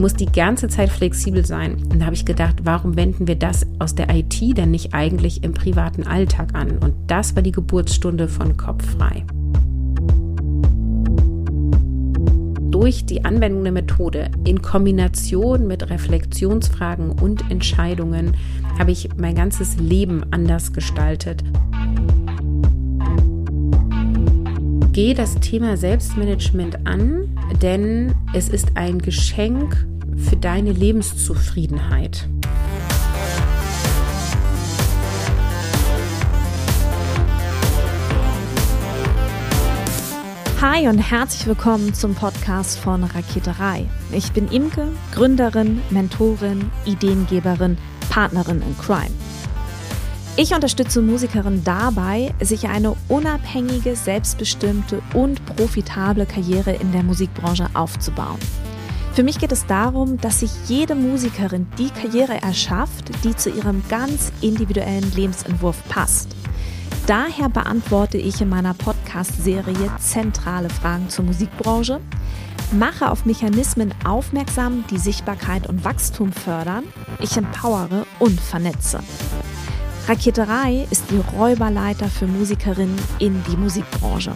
musst die ganze Zeit flexibel sein. Und da habe ich gedacht, warum wenden wir das aus der IT denn nicht eigentlich im privaten Alltag an? Und das war die Geburtsstunde von Kopffrei. Durch die Anwendung der Methode in Kombination mit Reflexionsfragen und Entscheidungen habe ich mein ganzes Leben anders gestaltet. Gehe das Thema Selbstmanagement an, denn es ist ein Geschenk für deine Lebenszufriedenheit. Hi und herzlich willkommen zum Podcast von Raketerei. Ich bin Imke, Gründerin, Mentorin, Ideengeberin, Partnerin in Crime. Ich unterstütze Musikerinnen dabei, sich eine unabhängige, selbstbestimmte und profitable Karriere in der Musikbranche aufzubauen. Für mich geht es darum, dass sich jede Musikerin die Karriere erschafft, die zu ihrem ganz individuellen Lebensentwurf passt. Daher beantworte ich in meiner Podcast-Serie zentrale Fragen zur Musikbranche, mache auf Mechanismen aufmerksam, die Sichtbarkeit und Wachstum fördern, ich empowere und vernetze. Raketerei ist die Räuberleiter für Musikerinnen in die Musikbranche.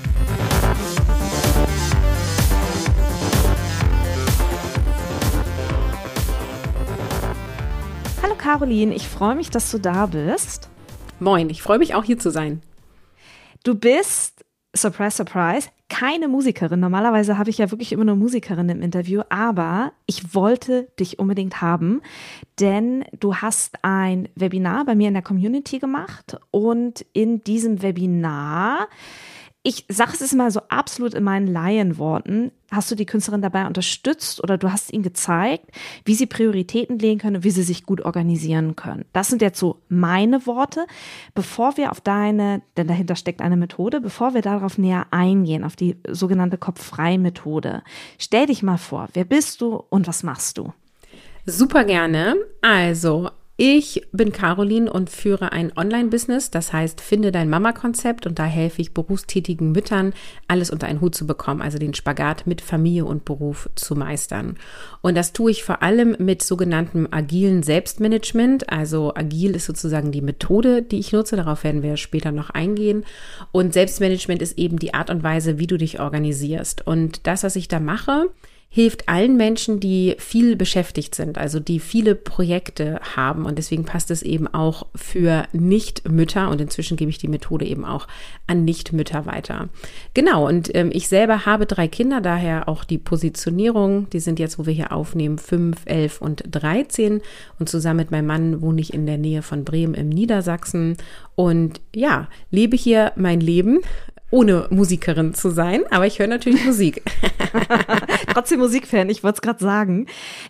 Hallo Caroline, ich freue mich, dass du da bist. Moin, ich freue mich auch hier zu sein. Du bist, surprise, surprise, keine Musikerin. Normalerweise habe ich ja wirklich immer nur Musikerinnen im Interview, aber ich wollte dich unbedingt haben, denn du hast ein Webinar bei mir in der Community gemacht und in diesem Webinar, ich sage es jetzt mal so absolut in meinen Laienworten, hast du die Künstlerin dabei unterstützt oder du hast ihnen gezeigt, wie sie Prioritäten legen können und wie sie sich gut organisieren können. Das sind jetzt so meine Worte. Bevor wir auf denn dahinter steckt eine Methode, bevor wir darauf näher eingehen, auf die sogenannte Kopffrei-Methode, stell dich mal vor, wer bist du und was machst du? Super gerne. Also, ich bin Caroline und führe ein Online-Business, das heißt, finde dein Mama-Konzept, und da helfe ich berufstätigen Müttern, alles unter einen Hut zu bekommen, also den Spagat mit Familie und Beruf zu meistern. Und das tue ich vor allem mit sogenanntem agilen Selbstmanagement, also agil ist sozusagen die Methode, die ich nutze, darauf werden wir später noch eingehen. Und Selbstmanagement ist eben die Art und Weise, wie du dich organisierst. Und das, was ich da mache, hilft allen Menschen, die viel beschäftigt sind, also die viele Projekte haben, und deswegen passt es eben auch für Nichtmütter, und inzwischen gebe ich die Methode eben auch an Nichtmütter weiter. Genau, und ich selber habe 3 Kinder, daher auch die Positionierung, die sind jetzt, wo wir hier aufnehmen, 5, 11 und 13, und zusammen mit meinem Mann wohne ich in der Nähe von Bremen im Niedersachsen und ja, lebe hier mein Leben, ohne Musikerin zu sein, aber ich höre natürlich Musik. Trotzdem Musikfan, ich wollte es gerade sagen.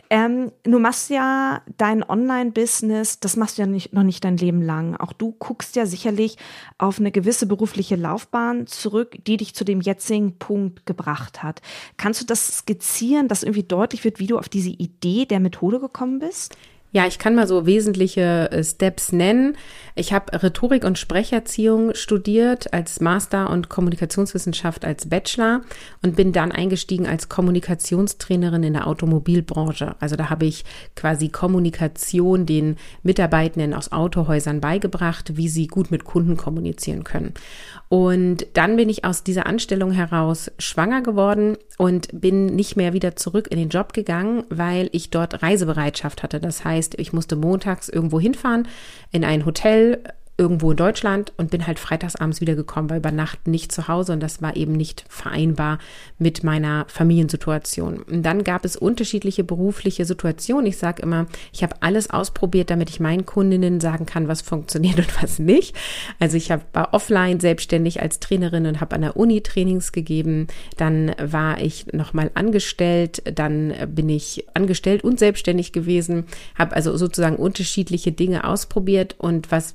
Du machst ja dein Online-Business, das machst du ja noch nicht dein Leben lang. Auch du guckst ja sicherlich auf eine gewisse berufliche Laufbahn zurück, die dich zu dem jetzigen Punkt gebracht hat. Kannst du das skizzieren, dass irgendwie deutlich wird, wie du auf diese Idee der Methode gekommen bist? Ja, ich kann mal so wesentliche Steps nennen. Ich habe Rhetorik und Sprecherziehung studiert als Master und Kommunikationswissenschaft als Bachelor und bin dann eingestiegen als Kommunikationstrainerin in der Automobilbranche. Also da habe ich quasi Kommunikation den Mitarbeitenden aus Autohäusern beigebracht, wie sie gut mit Kunden kommunizieren können. Und dann bin ich aus dieser Anstellung heraus schwanger geworden und bin nicht mehr wieder zurück in den Job gegangen, weil ich dort Reisebereitschaft hatte. Das heißt, ich musste montags irgendwo hinfahren, in ein Hotel irgendwo in Deutschland, und bin halt freitags abends wieder gekommen, weil über Nacht nicht zu Hause, und das war eben nicht vereinbar mit meiner Familiensituation. Und dann gab es unterschiedliche berufliche Situationen. Ich sage immer, ich habe alles ausprobiert, damit ich meinen Kundinnen sagen kann, was funktioniert und was nicht. Also ich war offline selbstständig als Trainerin und habe an der Uni Trainings gegeben. Dann war ich nochmal angestellt, dann bin ich angestellt und selbstständig gewesen, habe also sozusagen unterschiedliche Dinge ausprobiert, und was wesentlich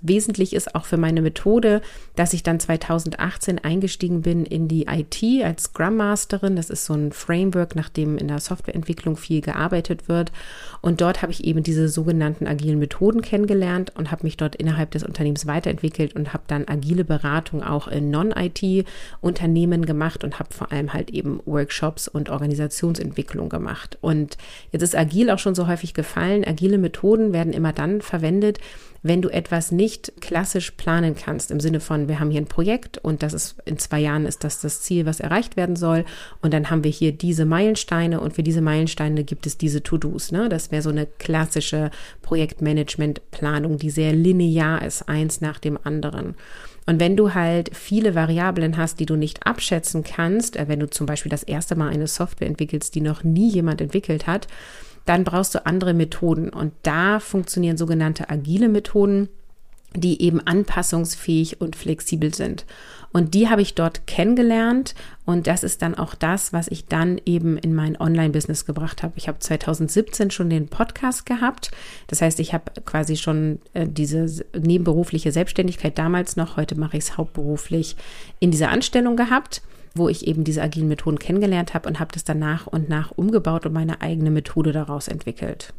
wichtig ist auch für meine Methode, dass ich dann 2018 eingestiegen bin in die IT als Scrum Masterin. Das ist so ein Framework, nach dem in der Softwareentwicklung viel gearbeitet wird. Und dort habe ich eben diese sogenannten agilen Methoden kennengelernt und habe mich dort innerhalb des Unternehmens weiterentwickelt und habe dann agile Beratung auch in Non-IT-Unternehmen gemacht und habe vor allem halt eben Workshops und Organisationsentwicklung gemacht. Und jetzt ist agil auch schon so häufig gefallen. Agile Methoden werden immer dann verwendet, wenn du etwas nicht klassisch planen kannst, im Sinne von, wir haben hier ein Projekt und das ist in 2 Jahren ist das Ziel, was erreicht werden soll, und dann haben wir hier diese Meilensteine und für diese Meilensteine gibt es diese To-Dos, ne? Das wäre so eine klassische Projektmanagement-Planung, die sehr linear ist, eins nach dem anderen. Und wenn du halt viele Variablen hast, die du nicht abschätzen kannst, wenn du zum Beispiel das erste Mal eine Software entwickelst, die noch nie jemand entwickelt hat, dann brauchst du andere Methoden. Und da funktionieren sogenannte agile Methoden, die eben anpassungsfähig und flexibel sind. Und die habe ich dort kennengelernt und das ist dann auch das, was ich dann eben in mein Online-Business gebracht habe. Ich habe 2017 schon den Podcast gehabt. Das heißt, ich habe quasi schon diese nebenberufliche Selbstständigkeit damals noch, heute mache ich es hauptberuflich, in dieser Anstellung gehabt, wo ich eben diese agilen Methoden kennengelernt habe und habe das dann nach und nach umgebaut und meine eigene Methode daraus entwickelt.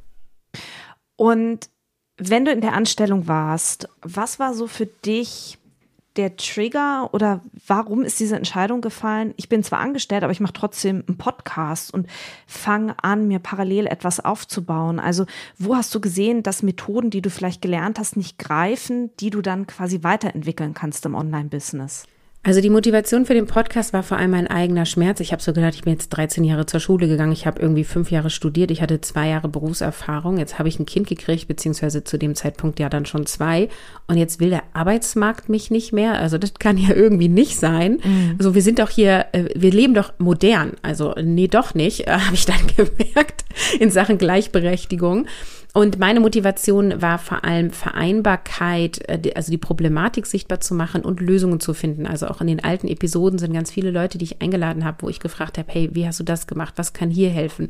Und wenn du in der Anstellung warst, was war so für dich der Trigger oder warum ist diese Entscheidung gefallen? Ich bin zwar angestellt, aber ich mache trotzdem einen Podcast und fange an, mir parallel etwas aufzubauen. Also wo hast du gesehen, dass Methoden, die du vielleicht gelernt hast, nicht greifen, die du dann quasi weiterentwickeln kannst im Online-Business? Also die Motivation für den Podcast war vor allem mein eigener Schmerz. Ich habe so gedacht, ich bin jetzt 13 Jahre zur Schule gegangen. Ich habe irgendwie 5 Jahre studiert. Ich hatte 2 Jahre Berufserfahrung. Jetzt habe ich ein Kind gekriegt, beziehungsweise zu dem Zeitpunkt ja dann schon 2. Und jetzt will der Arbeitsmarkt mich nicht mehr. Also das kann ja irgendwie nicht sein. Also wir sind doch hier, wir leben doch modern. Also nee, doch nicht, habe ich dann gemerkt in Sachen Gleichberechtigung. Und meine Motivation war vor allem Vereinbarkeit, also die Problematik sichtbar zu machen und Lösungen zu finden. Also auch in den alten Episoden sind ganz viele Leute, die ich eingeladen habe, wo ich gefragt habe, hey, wie hast du das gemacht? Was kann hier helfen?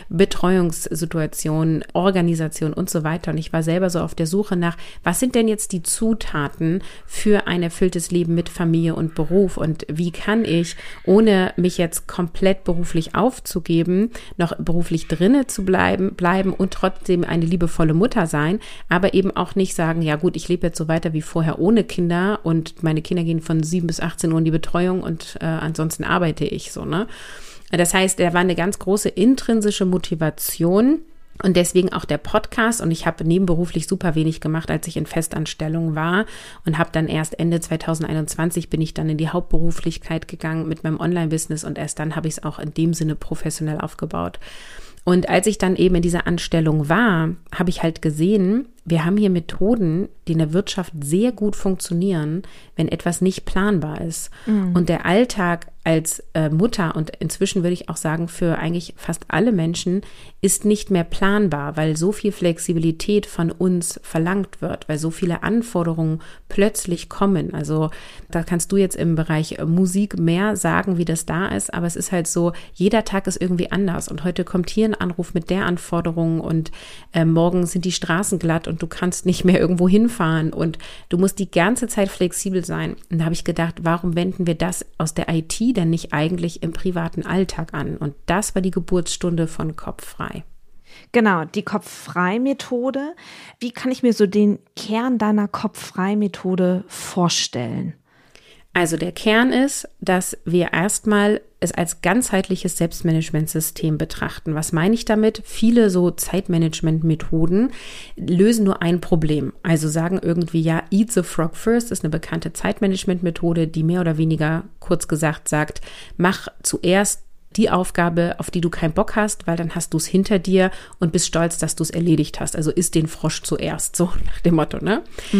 Betreuungssituation, Organisation und so weiter. Und ich war selber so auf der Suche nach, was sind denn jetzt die Zutaten für ein erfülltes Leben mit Familie und Beruf? Und wie kann ich, ohne mich jetzt komplett beruflich aufzugeben, noch beruflich drinne zu bleiben und trotzdem eine liebevolle Mutter sein, aber eben auch nicht sagen, ja gut, ich lebe jetzt so weiter wie vorher ohne Kinder und meine Kinder gehen von 7 bis 18 Uhr in die Betreuung und ansonsten arbeite ich so, ne? Das heißt, da war eine ganz große intrinsische Motivation und deswegen auch der Podcast, und ich habe nebenberuflich super wenig gemacht, als ich in Festanstellung war und habe dann erst Ende 2021 bin ich dann in die Hauptberuflichkeit gegangen mit meinem Online-Business und erst dann habe ich es auch in dem Sinne professionell aufgebaut. Und als ich dann eben in dieser Anstellung war, habe ich halt gesehen, wir haben hier Methoden, die in der Wirtschaft sehr gut funktionieren, wenn etwas nicht planbar ist. Und der Alltag als Mutter und inzwischen würde ich auch sagen, für eigentlich fast alle Menschen ist nicht mehr planbar, weil so viel Flexibilität von uns verlangt wird, weil so viele Anforderungen plötzlich kommen. Also da kannst du jetzt im Bereich Musik mehr sagen, wie das da ist, aber es ist halt so, jeder Tag ist irgendwie anders und heute kommt hier ein Anruf mit der Anforderung und morgen sind die Straßen glatt und du kannst nicht mehr irgendwo hinfahren und du musst die ganze Zeit flexibel sein. Und da habe ich gedacht, warum wenden wir das aus der IT denn nicht eigentlich im privaten Alltag an? Und das war die Geburtsstunde von Kopffrei. Genau, die Kopffrei-Methode. Wie kann ich mir so den Kern deiner Kopffrei-Methode vorstellen? Also der Kern ist, dass wir erstmal es als ganzheitliches Selbstmanagementsystem betrachten. Was meine ich damit? Viele so Zeitmanagement-Methoden lösen nur ein Problem. Also sagen irgendwie, ja, Eat the Frog First ist eine bekannte Zeitmanagement-Methode, die mehr oder weniger, kurz gesagt, sagt, mach zuerst die Aufgabe, auf die du keinen Bock hast, weil dann hast du es hinter dir und bist stolz, dass du es erledigt hast. Also isst den Frosch zuerst, so nach dem Motto, ne?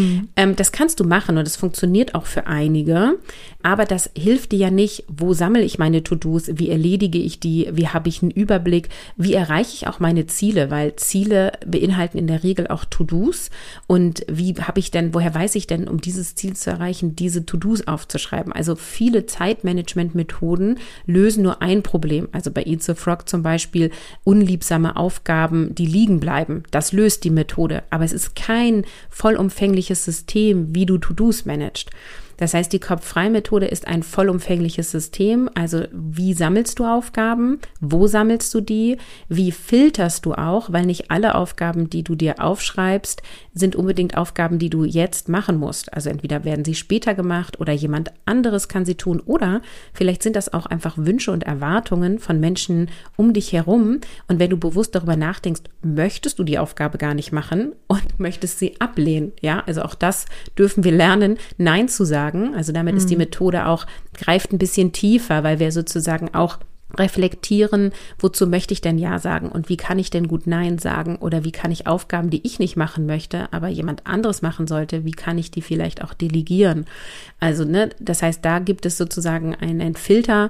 Das kannst du machen und das funktioniert auch für einige, aber das hilft dir ja nicht, wo sammle ich meine To-Dos, wie erledige ich die, wie habe ich einen Überblick, wie erreiche ich auch meine Ziele, weil Ziele beinhalten in der Regel auch To-Dos und woher weiß ich denn, um dieses Ziel zu erreichen, diese To-Dos aufzuschreiben? Also viele Zeitmanagement-Methoden lösen nur ein Problem Problem. Also bei Eat the Frog zum Beispiel unliebsame Aufgaben, die liegen bleiben. Das löst die Methode. Aber es ist kein vollumfängliches System, wie du To-Dos managst. Das heißt, die Kopf-frei-Methode ist ein vollumfängliches System. Also wie sammelst du Aufgaben? Wo sammelst du die? Wie filterst du auch? Weil nicht alle Aufgaben, die du dir aufschreibst, sind unbedingt Aufgaben, die du jetzt machen musst. Also entweder werden sie später gemacht oder jemand anderes kann sie tun oder vielleicht sind das auch einfach Wünsche und Erwartungen von Menschen um dich herum. Und wenn du bewusst darüber nachdenkst, möchtest du die Aufgabe gar nicht machen und möchtest sie ablehnen. Ja, also auch das dürfen wir lernen, Nein zu sagen. Also damit ist die Methode auch, greift ein bisschen tiefer, weil wir sozusagen auch reflektieren, wozu möchte ich denn Ja sagen und wie kann ich denn gut Nein sagen oder wie kann ich Aufgaben, die ich nicht machen möchte, aber jemand anderes machen sollte, wie kann ich die vielleicht auch delegieren? Also, das heißt, da gibt es sozusagen einen Filter,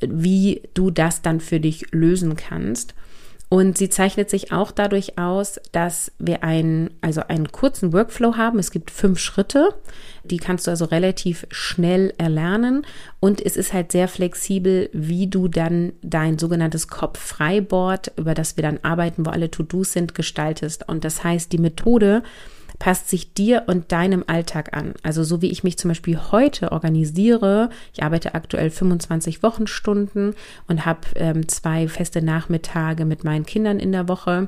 wie du das dann für dich lösen kannst. Und sie zeichnet sich auch dadurch aus, dass wir einen kurzen Workflow haben. Es gibt 5 Schritte, die kannst du also relativ schnell erlernen. Und es ist halt sehr flexibel, wie du dann dein sogenanntes Kopf-frei-Board, über das wir dann arbeiten, wo alle To-Dos sind, gestaltest. Und das heißt, die Methode passt sich dir und deinem Alltag an. Also so wie ich mich zum Beispiel heute organisiere, ich arbeite aktuell 25 Wochenstunden und habe 2 feste Nachmittage mit meinen Kindern in der Woche.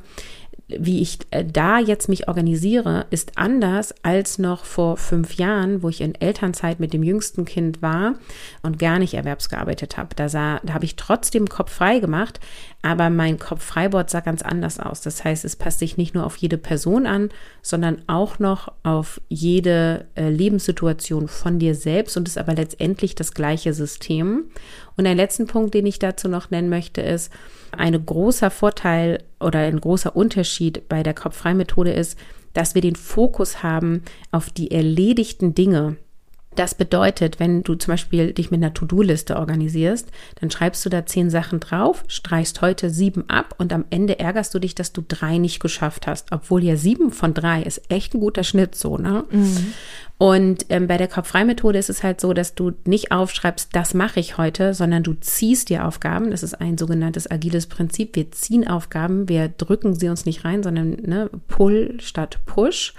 Wie ich da jetzt mich organisiere, ist anders als noch vor 5 Jahren, wo ich in Elternzeit mit dem jüngsten Kind war und gar nicht erwerbsgearbeitet habe. Da habe ich trotzdem Kopf frei gemacht, aber mein Kopf-frei-Board sah ganz anders aus. Das heißt, es passt sich nicht nur auf jede Person an, sondern auch noch auf jede Lebenssituation von dir selbst und ist aber letztendlich das gleiche System. Und ein letzten Punkt, den ich dazu noch nennen möchte, ist, ein großer Vorteil oder ein großer Unterschied bei der Kopf-frei-Methode ist, dass wir den Fokus haben auf die erledigten Dinge. Das bedeutet, wenn du zum Beispiel dich mit einer To-Do-Liste organisierst, dann schreibst du da 10 Sachen drauf, streichst heute 7 ab und am Ende ärgerst du dich, dass du 3 nicht geschafft hast. Obwohl ja 7 von 3 ist echt ein guter Schnitt so, ne? Mhm. Und bei der Kopf-frei-Methode ist es halt so, dass du nicht aufschreibst, das mache ich heute, sondern du ziehst dir Aufgaben. Das ist ein sogenanntes agiles Prinzip. Wir ziehen Aufgaben, wir drücken sie uns nicht rein, sondern Pull statt Push.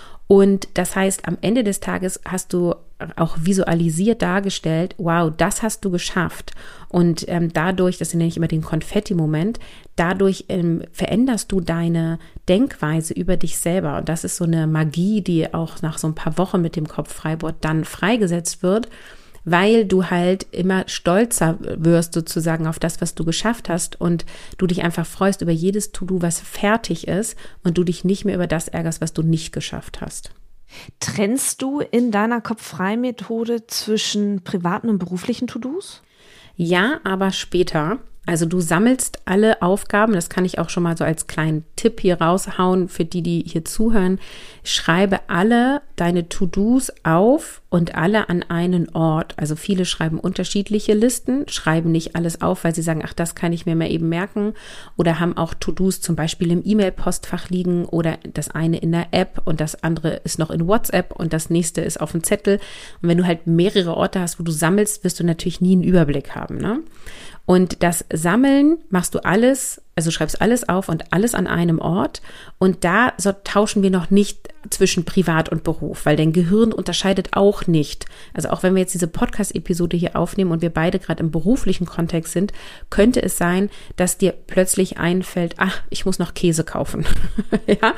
Und das heißt, am Ende des Tages hast du auch visualisiert dargestellt, wow, das hast du geschafft. Und dadurch, das nenne ich immer den Konfetti-Moment, dadurch veränderst du deine Denkweise über dich selber. Und das ist so eine Magie, die auch nach so ein paar Wochen mit dem Kopf-frei-Board dann freigesetzt wird, weil du halt immer stolzer wirst sozusagen auf das, was du geschafft hast und du dich einfach freust über jedes To-Do, was fertig ist und du dich nicht mehr über das ärgerst, was du nicht geschafft hast. Trennst du in deiner Kopf-frei-Methode zwischen privaten und beruflichen To-Dos? Ja, aber später. Also du sammelst alle Aufgaben, das kann ich auch schon mal so als kleinen Tipp hier raushauen für die hier zuhören. Schreibe alle deine To-Dos auf und alle an einen Ort. Also viele schreiben unterschiedliche Listen, schreiben nicht alles auf, weil sie sagen, ach, das kann ich mir mal eben merken. Oder haben auch To-Dos zum Beispiel im E-Mail-Postfach liegen oder das eine in der App und das andere ist noch in WhatsApp und das nächste ist auf dem Zettel. Und wenn du halt mehrere Orte hast, wo du sammelst, wirst du natürlich nie einen Überblick haben, ne? Und das Sammeln machst du alles, also schreibst alles auf und alles an einem Ort. Und da tauschen wir noch nicht zwischen Privat und Beruf, weil dein Gehirn unterscheidet auch nicht. Also auch wenn wir jetzt diese Podcast-Episode hier aufnehmen und wir beide gerade im beruflichen Kontext sind, könnte es sein, dass dir plötzlich einfällt, ach, ich muss noch Käse kaufen. Ja,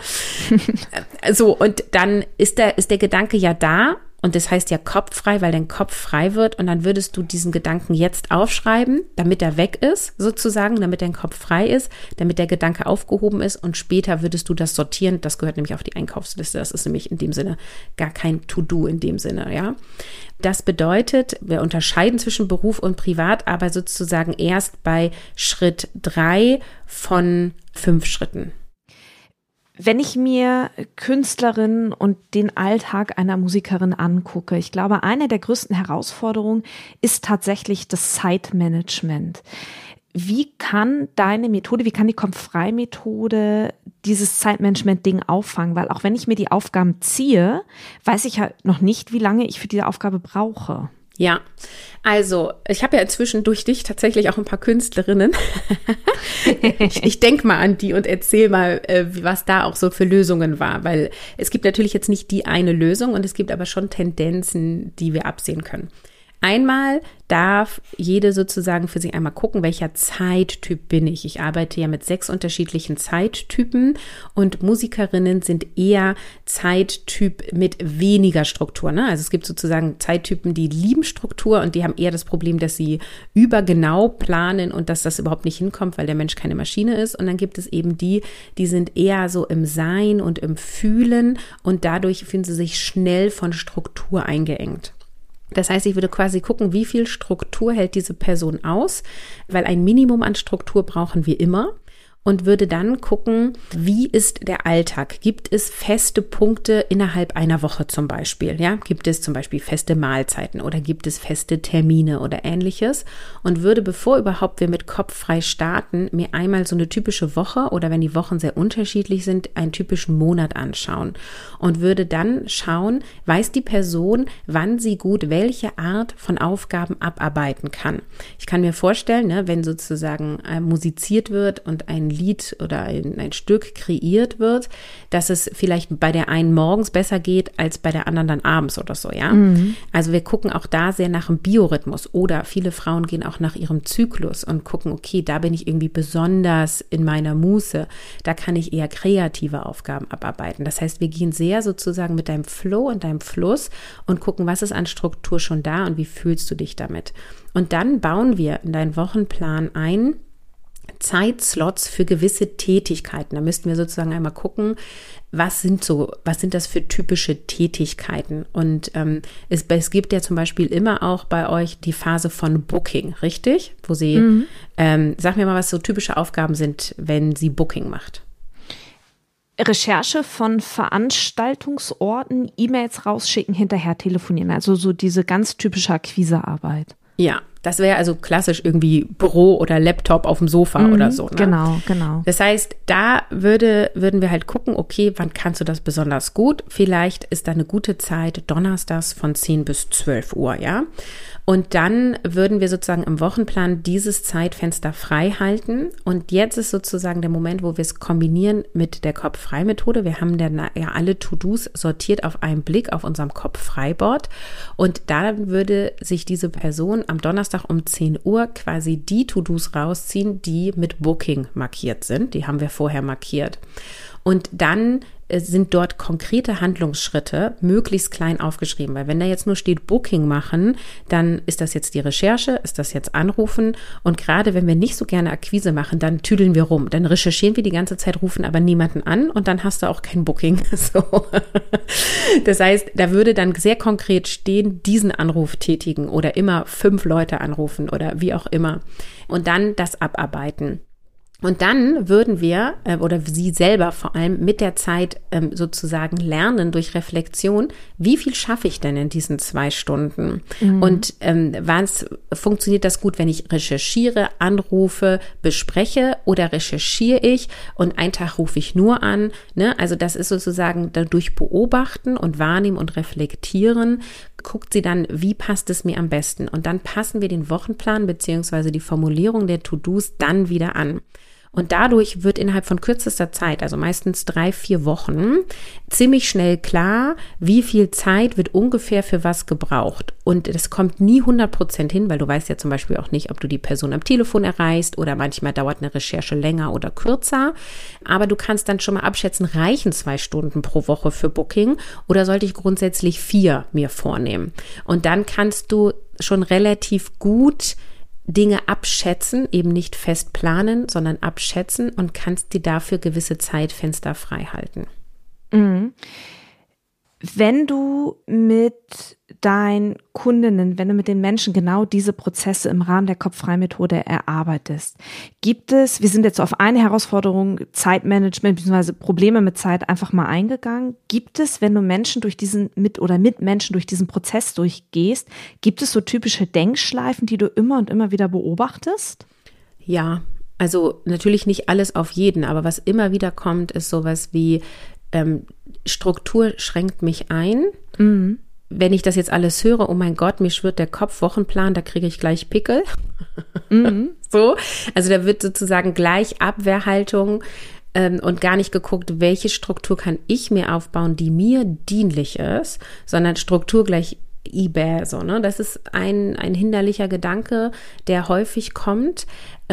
so, und dann ist der Gedanke ja da. Und das heißt ja kopffrei, weil dein Kopf frei wird und dann würdest du diesen Gedanken jetzt aufschreiben, damit er weg ist, sozusagen, damit dein Kopf frei ist, damit der Gedanke aufgehoben ist und später würdest du das sortieren. Das gehört nämlich auf die Einkaufsliste. Das ist nämlich in dem Sinne gar kein To-Do in dem Sinne, ja. Das bedeutet, wir unterscheiden zwischen Beruf und Privat, aber sozusagen erst bei Schritt 3 von 5 Schritten. Wenn ich mir Künstlerinnen und den Alltag einer Musikerin angucke, ich glaube, eine der größten Herausforderungen ist tatsächlich das Zeitmanagement. Wie kann deine Methode, wie kann die Kopf-frei-Methode dieses Zeitmanagement-Ding auffangen? Weil auch wenn ich mir die Aufgaben ziehe, weiß ich halt noch nicht, wie lange ich für diese Aufgabe brauche. Ja, also ich habe ja inzwischen durch dich tatsächlich auch ein paar Künstlerinnen. Ich denke mal an die und erzähl mal, was da auch so für Lösungen war, weil es gibt natürlich jetzt nicht die eine Lösung und es gibt aber schon Tendenzen, die wir absehen können. Einmal darf jede sozusagen für sich einmal gucken, welcher Zeittyp bin ich. Ich arbeite ja mit 6 unterschiedlichen Zeittypen und Musikerinnen sind eher Zeittyp mit weniger Struktur. Ne? Also es gibt sozusagen Zeittypen, die lieben Struktur und die haben eher das Problem, dass sie übergenau planen und dass das überhaupt nicht hinkommt, weil der Mensch keine Maschine ist. Und dann gibt es eben die sind eher so im Sein und im Fühlen und dadurch fühlen sie sich schnell von Struktur eingeengt. Das heißt, ich würde quasi gucken, wie viel Struktur hält diese Person aus, weil ein Minimum an Struktur brauchen wir immer. Und würde dann gucken, wie ist der Alltag? Gibt es feste Punkte innerhalb einer Woche zum Beispiel? Ja, gibt es zum Beispiel feste Mahlzeiten oder gibt es feste Termine oder ähnliches? Und würde, bevor überhaupt wir mit Kopf frei starten, mir einmal so eine typische Woche oder wenn die Wochen sehr unterschiedlich sind, einen typischen Monat anschauen und würde dann schauen, weiß die Person, wann sie gut welche Art von Aufgaben abarbeiten kann. Ich kann mir vorstellen, ne, wenn sozusagen musiziert wird und ein Lied oder ein Stück kreiert wird, dass es vielleicht bei der einen morgens besser geht als bei der anderen dann abends oder so, ja. Mhm. Also wir gucken auch da sehr nach dem Biorhythmus oder viele Frauen gehen auch nach ihrem Zyklus und gucken, okay, da bin ich irgendwie besonders in meiner Muße, da kann ich eher kreative Aufgaben abarbeiten. Das heißt, wir gehen sehr sozusagen mit deinem Flow und deinem Fluss und gucken, was ist an Struktur schon da und wie fühlst du dich damit. Und dann bauen wir in deinen Wochenplan ein, Zeitslots für gewisse Tätigkeiten. Da müssten wir sozusagen einmal gucken, was sind das für typische Tätigkeiten? Und es gibt ja zum Beispiel immer auch bei euch die Phase von Booking, richtig? Wo sie, sag mir mal, was so typische Aufgaben sind, wenn sie Booking macht. Recherche von Veranstaltungsorten, E-Mails rausschicken, hinterher telefonieren. Also so diese ganz typische Akquisearbeit. Ja, das wäre also klassisch irgendwie Büro oder Laptop auf dem Sofa oder so. Ne? Genau. Das heißt, da würden wir halt gucken, okay, wann kannst du das besonders gut? Vielleicht ist da eine gute Zeit donnerstags von 10 bis 12 Uhr, ja. Und dann würden wir sozusagen im Wochenplan dieses Zeitfenster frei halten. Und jetzt ist sozusagen der Moment, wo wir es kombinieren mit der Kopf-frei-Methode. Wir haben dann ja alle To-Dos sortiert auf einen Blick auf unserem Kopf-frei-Board. Und da würde sich diese Person am Donnerstag um 10 Uhr quasi die To-Dos rausziehen, die mit Booking markiert sind. Die haben wir vorher markiert. Und dann sind dort konkrete Handlungsschritte möglichst klein aufgeschrieben, weil wenn da jetzt nur steht Booking machen, dann ist das jetzt die Recherche, ist das jetzt Anrufen und gerade wenn wir nicht so gerne Akquise machen, dann tüdeln wir rum, dann recherchieren wir die ganze Zeit, rufen aber niemanden an und dann hast du auch kein Booking. So. Das heißt, da würde dann sehr konkret stehen, diesen Anruf tätigen oder immer 5 Leute anrufen oder wie auch immer und dann das abarbeiten. Und dann würden wir oder sie selber vor allem mit der Zeit sozusagen lernen durch Reflexion, wie viel schaffe ich denn in diesen 2 Stunden? Mhm. Und was funktioniert das gut, wenn ich recherchiere, anrufe, bespreche oder recherchiere ich und einen Tag rufe ich nur an? Ne? Also das ist sozusagen dadurch beobachten und wahrnehmen und reflektieren, guckt sie dann, wie passt es mir am besten? Und dann passen wir den Wochenplan beziehungsweise die Formulierung der To-Dos dann wieder an. Und dadurch wird innerhalb von kürzester Zeit, also meistens 3-4 Wochen, ziemlich schnell klar, wie viel Zeit wird ungefähr für was gebraucht. Und das kommt nie 100% hin, weil du weißt ja zum Beispiel auch nicht, ob du die Person am Telefon erreichst oder manchmal dauert eine Recherche länger oder kürzer. Aber du kannst dann schon mal abschätzen, reichen 2 Stunden pro Woche für Booking oder sollte ich grundsätzlich 4 mir vornehmen? Und dann kannst du schon relativ gut Dinge abschätzen, eben nicht fest planen, sondern abschätzen und kannst dir dafür gewisse Zeitfenster frei halten. Mhm. Wenn du mit deinen Kundinnen, wenn du mit den Menschen genau diese Prozesse im Rahmen der Kopf-frei-Methode erarbeitest, gibt es, wir sind jetzt auf eine Herausforderung, Zeitmanagement bzw. Probleme mit Zeit einfach mal eingegangen, gibt es, wenn du Menschen durch diesen, mit Menschen durch diesen Prozess durchgehst, gibt es so typische Denkschleifen, die du immer und immer wieder beobachtest? Ja, also natürlich nicht alles auf jeden, aber was immer wieder kommt, ist sowas wie Struktur schränkt mich ein. Mhm. wenn ich das jetzt alles höre, oh mein Gott, mir schwirrt der Kopf, Wochenplan, da kriege ich gleich Pickel. So, also da wird sozusagen gleich Abwehrhaltung und gar nicht geguckt, welche Struktur kann ich mir aufbauen, die mir dienlich ist, sondern Struktur gleich eBay, so, ne? Das ist ein hinderlicher Gedanke, der häufig kommt.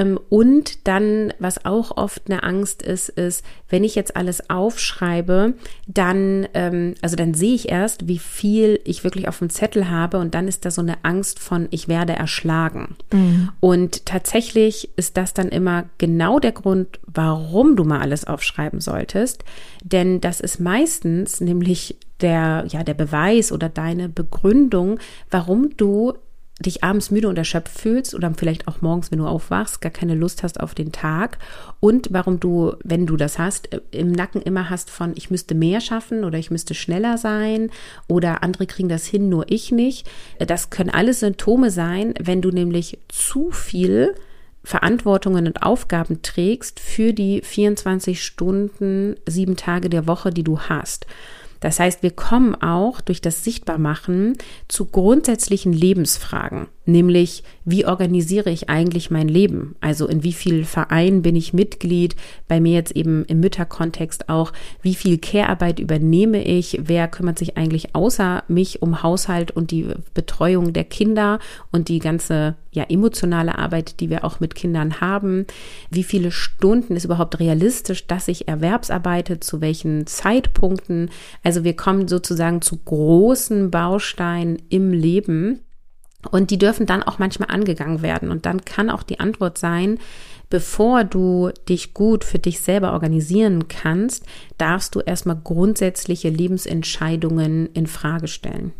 Und dann, was auch oft eine Angst ist, wenn ich jetzt alles aufschreibe, dann sehe ich erst, wie viel ich wirklich auf dem Zettel habe und dann ist da so eine Angst von, ich werde erschlagen. Mhm. Und tatsächlich ist das dann immer genau der Grund, warum du mal alles aufschreiben solltest, denn das ist meistens nämlich der Beweis oder deine Begründung, warum du dich abends müde und erschöpft fühlst oder vielleicht auch morgens, wenn du aufwachst, gar keine Lust hast auf den Tag und warum du, wenn du das hast, im Nacken immer hast von, ich müsste mehr schaffen oder ich müsste schneller sein oder andere kriegen das hin, nur ich nicht. Das können alles Symptome sein, wenn du nämlich zu viel Verantwortungen und Aufgaben trägst für die 24 Stunden, 7 Tage der Woche, die du hast. Das heißt, wir kommen auch durch das Sichtbarmachen zu grundsätzlichen Lebensfragen, nämlich wie organisiere ich eigentlich mein Leben? Also in wie vielen Vereinen bin ich Mitglied? Bei mir jetzt eben im Mütterkontext auch, wie viel Care-Arbeit übernehme ich? Wer kümmert sich eigentlich außer mich um Haushalt und die Betreuung der Kinder und die ganze emotionale Arbeit, die wir auch mit Kindern haben? Wie viele Stunden ist überhaupt realistisch, dass ich erwerbsarbeite? Zu welchen Zeitpunkten? Also wir kommen sozusagen zu großen Bausteinen im Leben und die dürfen dann auch manchmal angegangen werden. Und dann kann auch die Antwort sein, bevor du dich gut für dich selber organisieren kannst, darfst du erstmal grundsätzliche Lebensentscheidungen in Frage stellen.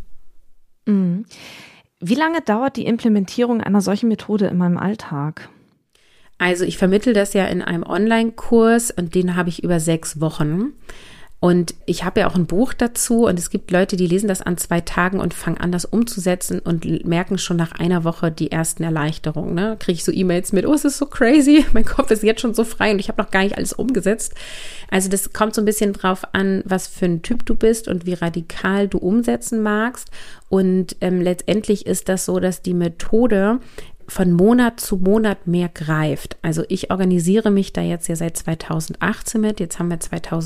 Mhm. Wie lange dauert die Implementierung einer solchen Methode in meinem Alltag? Also ich vermittle das ja in einem Online-Kurs und den habe ich über 6 Wochen. Und ich habe ja auch ein Buch dazu und es gibt Leute, die lesen das an 2 Tagen und fangen an, das umzusetzen und merken schon nach einer Woche die ersten Erleichterungen. Ne? Kriege ich so E-Mails mit, es ist so crazy, mein Kopf ist jetzt schon so frei und ich habe noch gar nicht alles umgesetzt. Also das kommt so ein bisschen drauf an, was für ein Typ du bist und wie radikal du umsetzen magst. Und letztendlich ist das so, dass die Methode von Monat zu Monat mehr greift. Also ich organisiere mich da jetzt ja seit 2018 mit, jetzt haben wir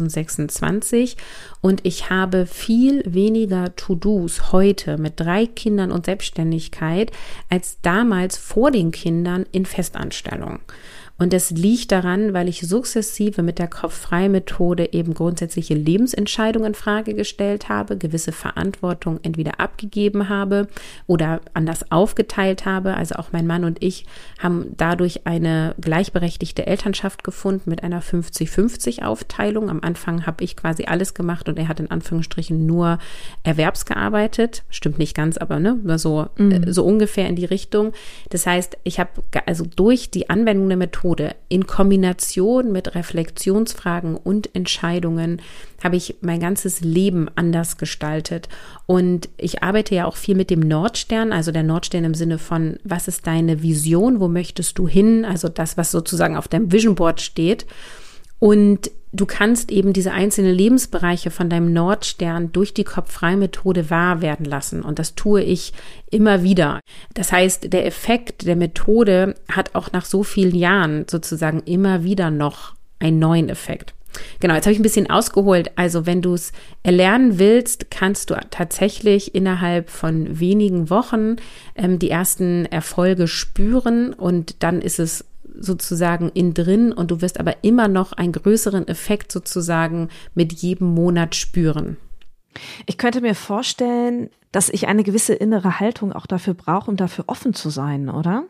2026 und ich habe viel weniger To-Dos heute mit 3 Kindern und Selbstständigkeit als damals vor den Kindern in Festanstellung. Und das liegt daran, weil ich sukzessive mit der Kopf-frei-Methode eben grundsätzliche Lebensentscheidungen in Frage gestellt habe, gewisse Verantwortung entweder abgegeben habe oder anders aufgeteilt habe. Also auch mein Mann und ich haben dadurch eine gleichberechtigte Elternschaft gefunden mit einer 50-50-Aufteilung. Am Anfang habe ich quasi alles gemacht und er hat in Anführungsstrichen nur erwerbsgearbeitet. Stimmt nicht ganz, aber so ungefähr in die Richtung. Das heißt, ich habe also durch die Anwendung der Methode in Kombination mit Reflexionsfragen und Entscheidungen habe ich mein ganzes Leben anders gestaltet. Und ich arbeite ja auch viel mit dem Nordstern, also der Nordstern im Sinne von, was ist deine Vision, wo möchtest du hin? Also das, was sozusagen auf deinem Vision Board steht. Und du kannst eben diese einzelnen Lebensbereiche von deinem Nordstern durch die Kopf-frei-Methode wahr werden lassen. Und das tue ich immer wieder. Das heißt, der Effekt der Methode hat auch nach so vielen Jahren sozusagen immer wieder noch einen neuen Effekt. Genau, jetzt habe ich ein bisschen ausgeholt. Also wenn du es erlernen willst, kannst du tatsächlich innerhalb von wenigen Wochen die ersten Erfolge spüren und dann ist es sozusagen in drin und du wirst aber immer noch einen größeren Effekt sozusagen mit jedem Monat spüren. Ich könnte mir vorstellen, dass ich eine gewisse innere Haltung auch dafür brauche, um dafür offen zu sein, oder?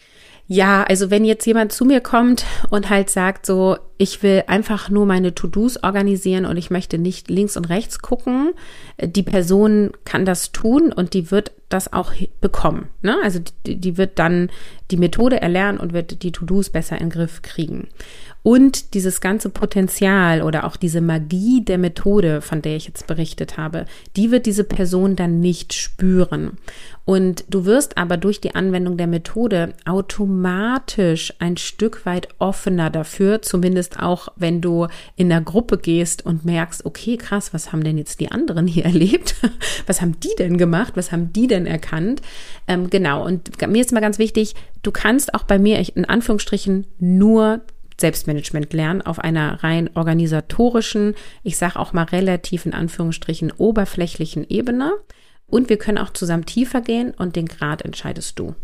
Ja, also wenn jetzt jemand zu mir kommt und halt sagt so, ich will einfach nur meine To-Dos organisieren und ich möchte nicht links und rechts gucken, die Person kann das tun und die wird das auch bekommen, ne? Also die wird dann die Methode erlernen und wird die To-Dos besser in den Griff kriegen. Und dieses ganze Potenzial oder auch diese Magie der Methode, von der ich jetzt berichtet habe, die wird diese Person dann nicht spüren. Und du wirst aber durch die Anwendung der Methode automatisch ein Stück weit offener dafür, zumindest auch, wenn du in einer Gruppe gehst und merkst, okay, krass, was haben denn jetzt die anderen hier erlebt? Was haben die denn gemacht? Was haben die denn erkannt? Genau, und mir ist mal ganz wichtig, du kannst auch bei mir in Anführungsstrichen nur Selbstmanagement lernen auf einer rein organisatorischen, ich sage auch mal relativ in Anführungsstrichen oberflächlichen Ebene. Und wir können auch zusammen tiefer gehen und den Grad entscheidest du.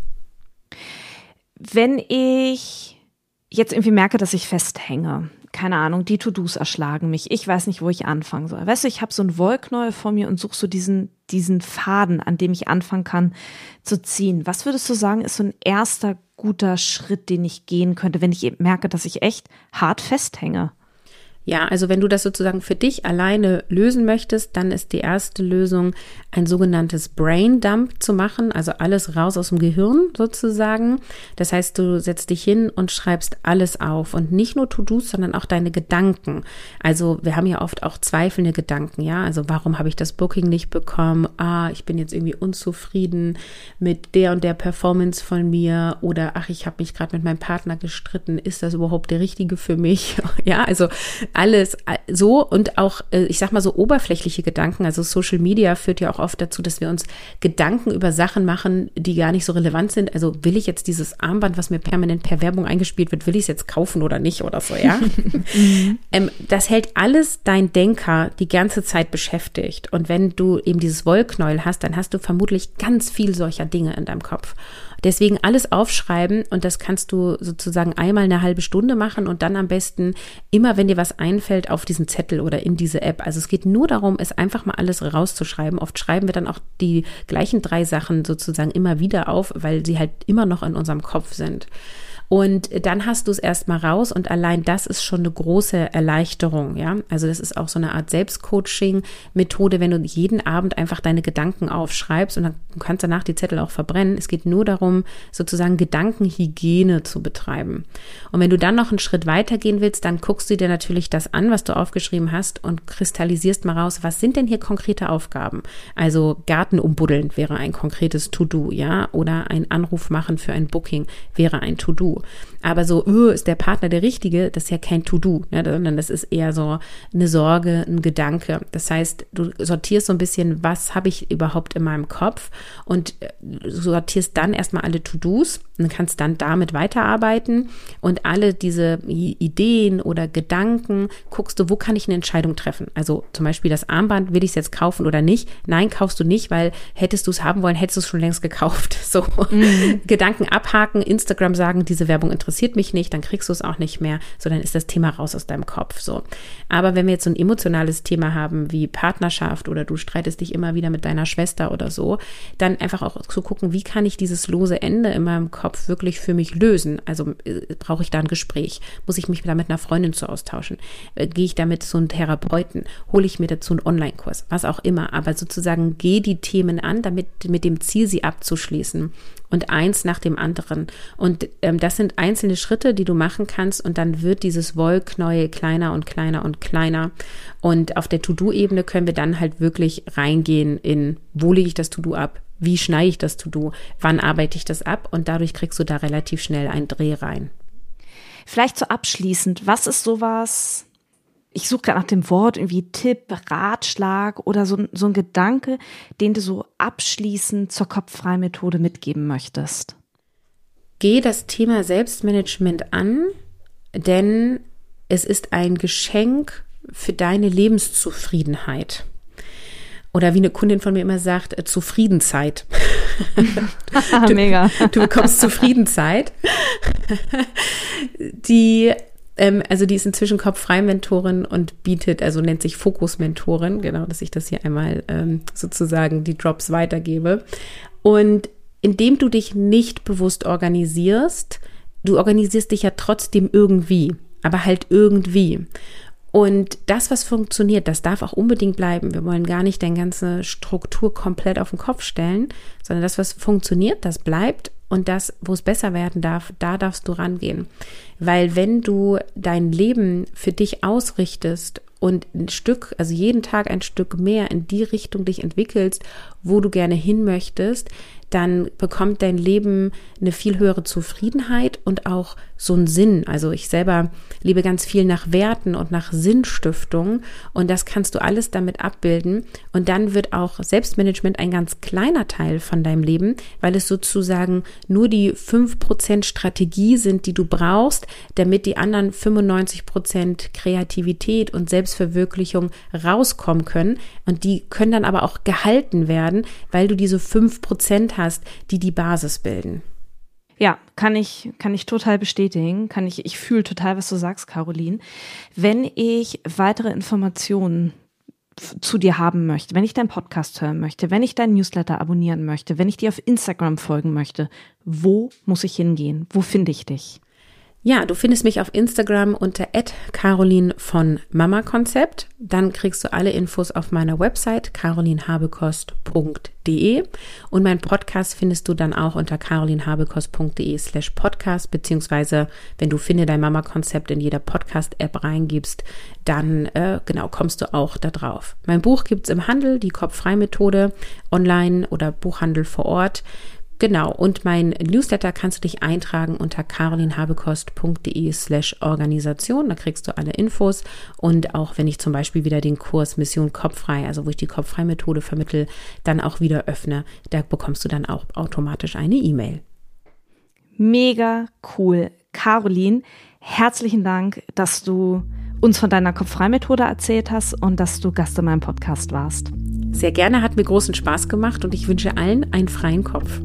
Wenn ich jetzt irgendwie merke, dass ich festhänge, keine Ahnung, die To-Dos erschlagen mich, ich weiß nicht, wo ich anfangen soll. Weißt du, ich habe so ein Wollknäuel vor mir und suche so diesen Faden, an dem ich anfangen kann zu ziehen. Was würdest du sagen, ist so ein erster guter Schritt, den ich gehen könnte, wenn ich eben merke, dass ich echt hart festhänge? Ja, also wenn du das sozusagen für dich alleine lösen möchtest, dann ist die erste Lösung, ein sogenanntes Brain Dump zu machen, also alles raus aus dem Gehirn sozusagen. Das heißt, du setzt dich hin und schreibst alles auf und nicht nur To-Dos, sondern auch deine Gedanken. Also wir haben ja oft auch zweifelnde Gedanken, ja, also warum habe ich das Booking nicht bekommen? Ich bin jetzt irgendwie unzufrieden mit der und der Performance von mir oder ich habe mich gerade mit meinem Partner gestritten, ist das überhaupt der Richtige für mich? Ja, also alles so und auch, ich sag mal so oberflächliche Gedanken, also Social Media führt ja auch oft dazu, dass wir uns Gedanken über Sachen machen, die gar nicht so relevant sind. Also will ich jetzt dieses Armband, was mir permanent per Werbung eingespielt wird, will ich es jetzt kaufen oder nicht oder so, ja? Das hält alles dein Denker die ganze Zeit beschäftigt und wenn du eben dieses Wollknäuel hast, dann hast du vermutlich ganz viel solcher Dinge in deinem Kopf. Deswegen alles aufschreiben und das kannst du sozusagen einmal eine halbe Stunde machen und dann am besten immer, wenn dir was einfällt, auf diesen Zettel oder in diese App. Also es geht nur darum, es einfach mal alles rauszuschreiben. Oft schreiben wir dann auch die gleichen 3 Sachen sozusagen immer wieder auf, weil sie halt immer noch in unserem Kopf sind. Und dann hast du es erstmal raus und allein das ist schon eine große Erleichterung, ja. Also das ist auch so eine Art Selbstcoaching-Methode, wenn du jeden Abend einfach deine Gedanken aufschreibst und dann kannst du danach die Zettel auch verbrennen. Es geht nur darum, sozusagen Gedankenhygiene zu betreiben. Und wenn du dann noch einen Schritt weitergehen willst, dann guckst du dir natürlich das an, was du aufgeschrieben hast und kristallisierst mal raus, was sind denn hier konkrete Aufgaben? Also Garten umbuddeln wäre ein konkretes To-Do, ja, oder ein Anruf machen für ein Booking wäre ein To-Do. Aber so, ist der Partner der Richtige, das ist ja kein To-Do, ja, sondern das ist eher so eine Sorge, ein Gedanke. Das heißt, du sortierst so ein bisschen, was habe ich überhaupt in meinem Kopf und sortierst dann erstmal alle To-Dos und kannst dann damit weiterarbeiten und alle diese Ideen oder Gedanken guckst du, wo kann ich eine Entscheidung treffen? Also zum Beispiel das Armband, will ich es jetzt kaufen oder nicht? Nein, kaufst du nicht, weil hättest du es haben wollen, hättest du es schon längst gekauft. So, Gedanken abhaken, Instagram sagen, diese Werbung interessiert mich nicht, dann kriegst du es auch nicht mehr, so dann ist das Thema raus aus deinem Kopf. So. Aber wenn wir jetzt so ein emotionales Thema haben wie Partnerschaft oder du streitest dich immer wieder mit deiner Schwester oder so, dann einfach auch zu gucken, wie kann ich dieses lose Ende in meinem Kopf wirklich für mich lösen? Also brauche ich da ein Gespräch? Muss ich mich da mit einer Freundin zu austauschen? Gehe ich damit zu einem Therapeuten? Hole ich mir dazu einen Online-Kurs? Was auch immer. Aber sozusagen geh die Themen an, damit mit dem Ziel, sie abzuschließen. Und eins nach dem anderen. Und das sind einzelne Schritte, die du machen kannst und dann wird dieses Wollknäuel kleiner und kleiner und kleiner. Und auf der To-Do-Ebene können wir dann halt wirklich reingehen in, wo lege ich das To-Do ab? Wie schneide ich das To-Do? Wann arbeite ich das ab? Und dadurch kriegst du da relativ schnell einen Dreh rein. Vielleicht so abschließend, was ist sowas, ich suche gerade nach dem Wort, irgendwie Tipp, Ratschlag oder so ein Gedanke, den du so abschließend zur Kopffrei-Methode mitgeben möchtest? Geh das Thema Selbstmanagement an, denn es ist ein Geschenk für deine Lebenszufriedenheit. Oder wie eine Kundin von mir immer sagt, Zufriedenzeit. Mega. Du bekommst Zufriedenzeit. Die ist inzwischen Kopffrei-Mentorin und bietet, also nennt sich Fokus-Mentorin, genau, dass ich das hier einmal sozusagen die Drops weitergebe. Und indem du dich nicht bewusst organisierst, du organisierst dich ja trotzdem irgendwie, aber halt irgendwie. Und das, was funktioniert, das darf auch unbedingt bleiben. Wir wollen gar nicht deine ganze Struktur komplett auf den Kopf stellen, sondern das, was funktioniert, das bleibt. und das, wo es besser werden darf, da darfst du rangehen. Weil wenn du dein Leben für dich ausrichtest und ein Stück, also jeden Tag ein Stück mehr in die Richtung dich entwickelst, wo du gerne hin möchtest, dann bekommt dein Leben eine viel höhere Zufriedenheit und auch so einen Sinn. Also ich selber lebe ganz viel nach Werten und nach Sinnstiftung und das kannst du alles damit abbilden und dann wird auch Selbstmanagement ein ganz kleiner Teil von deinem Leben, weil es sozusagen nur die 5% Strategie sind, die du brauchst, damit die anderen 95% Kreativität und Selbstverwirklichung rauskommen können und die können dann aber auch gehalten werden, weil du diese 5% hast, die die Basis bilden. Ja, kann ich total bestätigen. Ich fühle total, was du sagst, Caroline. Wenn ich weitere Informationen zu dir haben möchte, wenn ich deinen Podcast hören möchte, wenn ich deinen Newsletter abonnieren möchte, wenn ich dir auf Instagram folgen möchte, wo muss ich hingehen? Wo finde ich dich? Ja, du findest mich auf Instagram unter @Caroline-von-Mama-Konzept. Dann kriegst du alle Infos auf meiner Website carolinhabekost.de und meinen Podcast findest du dann auch unter carolinhabekost.de/podcast, beziehungsweise wenn du Finde dein Mama-Konzept in jeder Podcast-App reingibst, dann kommst du auch da drauf. Mein Buch gibt's im Handel, die Kopf-frei-Methode, online oder Buchhandel vor Ort. Genau, und mein Newsletter kannst du dich eintragen unter carolinhabekost.de/Organisation. Da kriegst du alle Infos und auch wenn ich zum Beispiel wieder den Kurs Mission Kopffrei, also wo ich die Kopffrei-Methode vermittle, dann auch wieder öffne, da bekommst du dann auch automatisch eine E-Mail. Mega cool. Caroline, herzlichen Dank, dass du uns von deiner Kopffrei-Methode erzählt hast und dass du Gast in meinem Podcast warst. Sehr gerne, hat mir großen Spaß gemacht und ich wünsche allen einen freien Kopf.